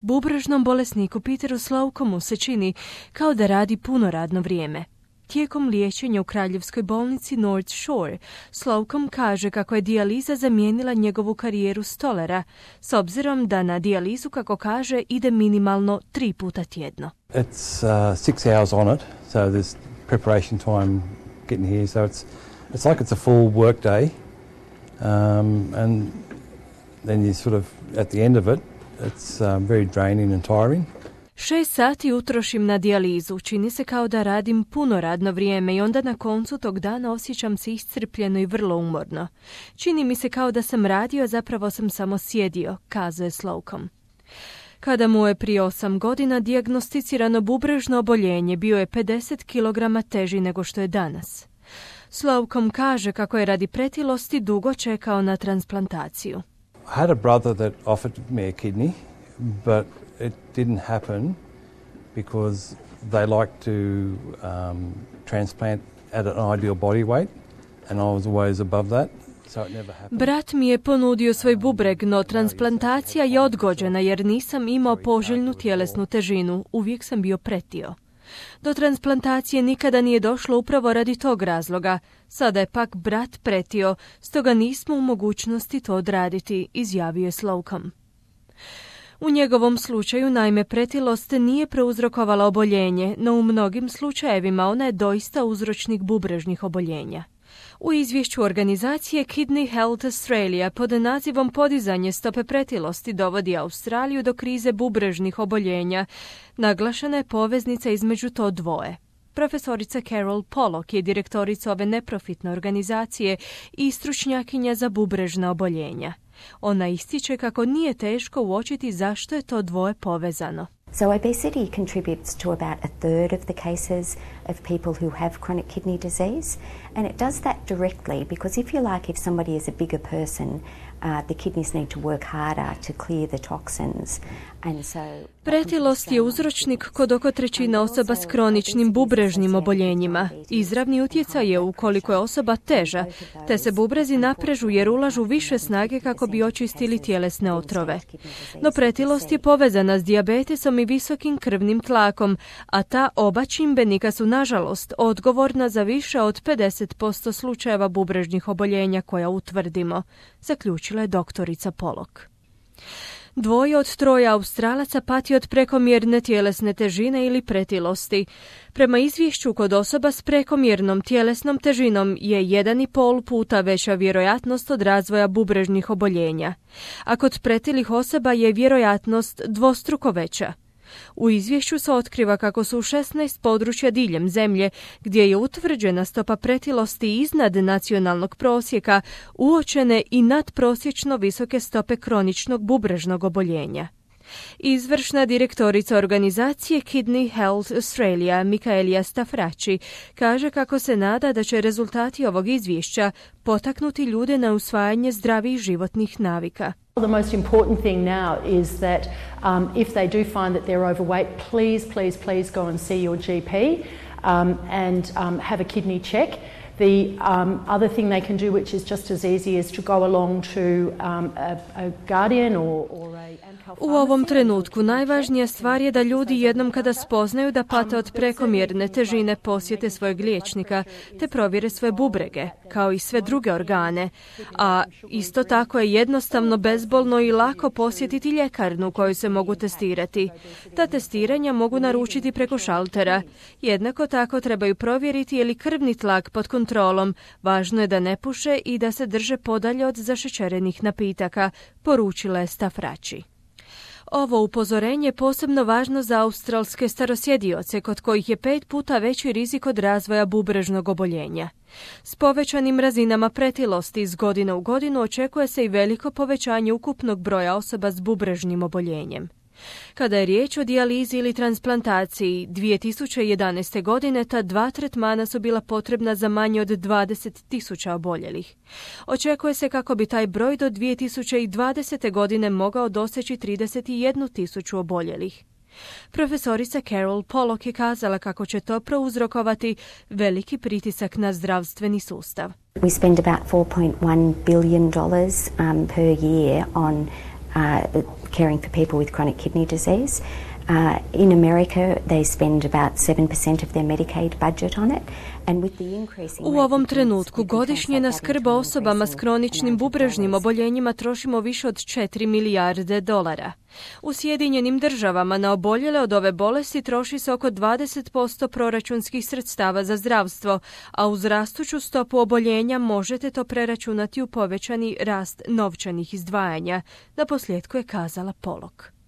Bubrežnom bolesniku Peteru Slocumu se čini kao da radi puno radno vrijeme. Tijekom liječenja u kraljevskoj bolnici North Shore, Slocum kaže kako je dijaliza zamijenila njegovu karijeru stolera, s obzirom da na dijalizu, kako kaže, ide minimalno 3 puta tjedno. It's 6 hours on it, so there's preparation time getting here, so it's like it's a full work day, and then you sort of, at the end of it, it's very draining and tiring. 6 sati utrošim na dijalizu, čini se kao da radim puno radno vrijeme i onda na koncu tog dana osjećam se iscrpljeno i vrlo umorno. Čini mi se kao da sam radio, zapravo sam samo sjedio, kazuje Slocum. Kada mu je prije 8 godina dijagnosticirano bubrežno oboljenje, bio je 50 kg teži nego što je danas. Slocum kaže kako je radi pretilosti dugo čekao na transplantaciju. I had a brother that offered me a kidney, but it didn't happen because they like to transplant at an ideal body weight, and I was always above that, so it never happened. Brat mi je ponudio svoj bubreg, no transplantacija je odgođena jer nisam imao poželjnu tjelesnu težinu, uvijek sam bio pretio. Do transplantacije nikada nije došlo upravo radi tog razloga. Sada je pak brat pretio, stoga nismo u mogućnosti to odraditi, izjavio je Slocum. U njegovom slučaju, naime, pretilost nije prouzrokovala oboljenje, no u mnogim slučajevima ona je doista uzročnik bubrežnih oboljenja. U izvješću organizacije Kidney Health Australia pod nazivom Podizanje stope pretilosti dovodi Australiju do krize bubrežnih oboljenja, naglašena je poveznica između to dvoje. Profesorica Carol Pollock je direktorica ove neprofitne organizacije i stručnjakinja za bubrežna oboljenja. Ona ističe kako nije teško uočiti zašto je to dvoje povezano. So obesity contributes to about 1/3 of the cases of people who have chronic kidney disease, and it does that directly because if somebody is a bigger person, the kidneys need to work harder to clear the toxins. And so pretilost je uzročnik kod oko 1/3 osoba s kroničnim bubrežnim oboljenjima. Izravni utjecaj je ukoliko je osoba teža, te se bubrezi naprežu jer ulažu više snage kako bi očistili tjelesne otrove. No pretilost je povezana s dijabetesom i visokim krvnim tlakom, a ta oba čimbenika su nažalost odgovorna za više od 50% slučajeva bubrežnih oboljenja koja utvrdimo, zaključila je doktorica Pollock. 2 od 3 Australaca pati od prekomjerne tjelesne težine ili pretilosti. Prema izvješću, kod osoba s prekomjernom tjelesnom težinom je 1,5 puta veća vjerojatnost od razvoja bubrežnih oboljenja, a kod pretilih osoba je vjerojatnost dvostruko veća. U izvješću se otkriva kako su u 16 područja diljem zemlje, gdje je utvrđena stopa pretilosti iznad nacionalnog prosjeka, uočene i nadprosječno visoke stope kroničnog bubrežnog oboljenja. Izvršna direktorica organizacije Kidney Health Australia, Michaelia Stafraci, kaže kako se nada da će rezultati ovog izvješća potaknuti ljude na usvajanje zdravih životnih navika. The most important thing now is that if they do find that they're overweight, please go and see your GP and have a kidney check. The other thing they can do, which is just as easy, is to go along to a guardian or a U ovom trenutku najvažnija stvar je da ljudi jednom kada spoznaju da pate od prekomjerne težine posjete svojeg liječnika te provjere svoje bubrege, kao i sve druge organe. A isto tako je jednostavno, bezbolno i lako posjetiti ljekarnu u kojoj se mogu testirati. Ta testiranja mogu naručiti preko šaltera. Jednako tako trebaju provjeriti je li krvni tlak pod kontrolom. Važno je da ne puše i da se drže podalje od zašećerenih napitaka, poručila je Stafraci. Ovo upozorenje je posebno važno za australske starosjedioce, kod kojih je 5 puta veći rizik od razvoja bubrežnog oboljenja. S povećanim razinama pretilosti iz godine u godinu očekuje se i veliko povećanje ukupnog broja osoba s bubrežnim oboljenjem. Kada je riječ o dijalizi ili transplantaciji, 2011. godine ta 2 tretmana su bila potrebna za manje od 20.000 oboljelih. Očekuje se kako bi taj broj do 2020. godine mogao doseći 31.000 oboljelih. Profesorica Carol Pollock je kazala kako će to prouzrokovati veliki pritisak na zdravstveni sustav. We spend about $4.1 billion per year on caring for people with chronic kidney disease. In America, they spend about 7% of their Medicaid budget on it. U ovom trenutku godišnje na skrb o osobama s kroničnim bubrežnim oboljenjima trošimo više od 4 milijarde dolara. U Sjedinjenim Državama na oboljele od ove bolesti troši se oko 20% proračunskih sredstava za zdravstvo, a uz rastuću stopu oboljenja možete to preračunati u povećani rast novčanih izdvajanja, naposljetku je kazala Pollock.